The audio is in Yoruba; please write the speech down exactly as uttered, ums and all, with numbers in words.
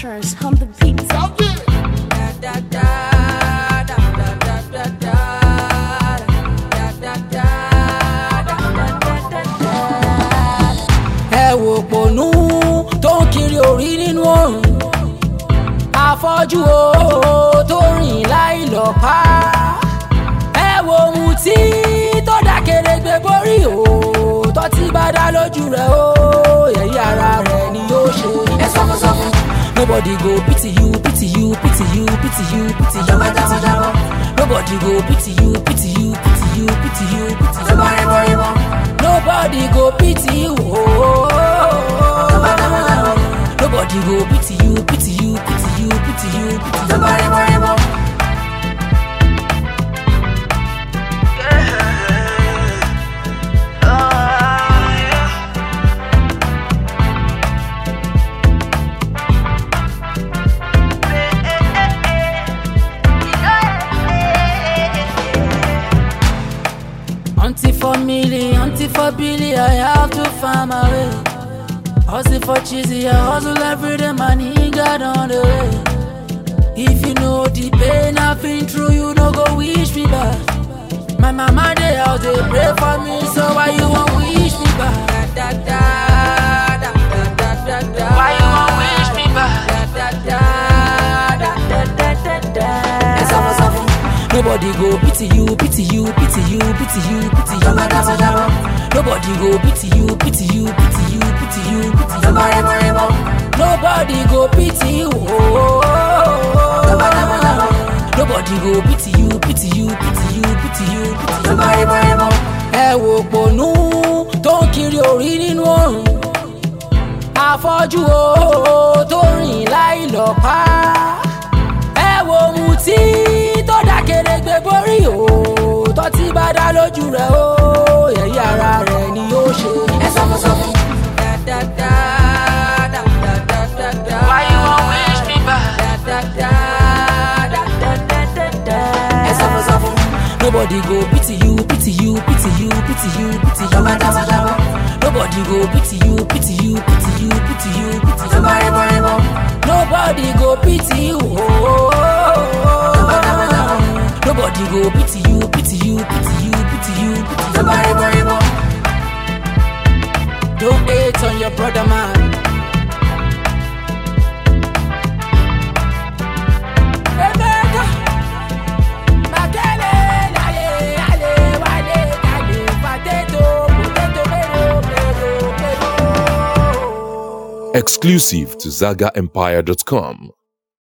Mars on the beat. Ẹ wò pònú tó ń kiri orí nínú òrùn, afọ́jú o tó rìn láì lọ́pá. Ẹ wò mutí tó dákèrègbè borí o, tọ́tí bá dá lójú rẹ̀ o, ẹ̀yí ara rẹ̀ ni yóò ṣe. Ẹ sọ́kún sọ́kún. Nobody go pity you, pity you, pity you, pity you, pity you, pity you. Nobody go pity you, pity you, pity you, pity you, pity you. Nobody go pity you. Nobody go pity you, pity you, pity you, pity you, pity you. Auntie for Millie, auntie for Billy, I have to find my way. Hustle for cheesy, I hustle every day, man, he got on the way. If you know the pain I've been through, you no go wish me back. My mama, they out, they pray for me, so why you won't wish me back? Da, da, da, da, da, da, da. Why you won't wish me back? Da, da, da, da, da, da, da, da. Nobody go pity you, pity you, pity you, pity you, pity you, pity you. Nobody go pity you, pity you, pity you, pity you, pity you. Nobody go pity you. Nobody go pity you, pity you, pity you, pity you, pity you. Ẹ wò pònú tó ń kiri orí nínú òrùn, afọ́jú o tó rìn láì lọ́pá. Ẹ wò mutí tó dákèrègbè borí o, tọ́tí bá dá lójú rẹ̀ o, ẹ̀yí ara rẹ̀ ni yóò ṣe. Ẹ sọ́kún sọ́kún. Why you won't wish me back? Ẹ sọ́kún sọ́kún. Nobody go pity you, pity you, pity you, pity you, pity you, pity you. Nobody go pity you, pity you, pity you, pity you, pity you. Nobody go pity you. Nobody go pity you, pity you, pity you, pity you, pity you. Don't hate on your brother, man. Exclusive to Zaga Empire dot com.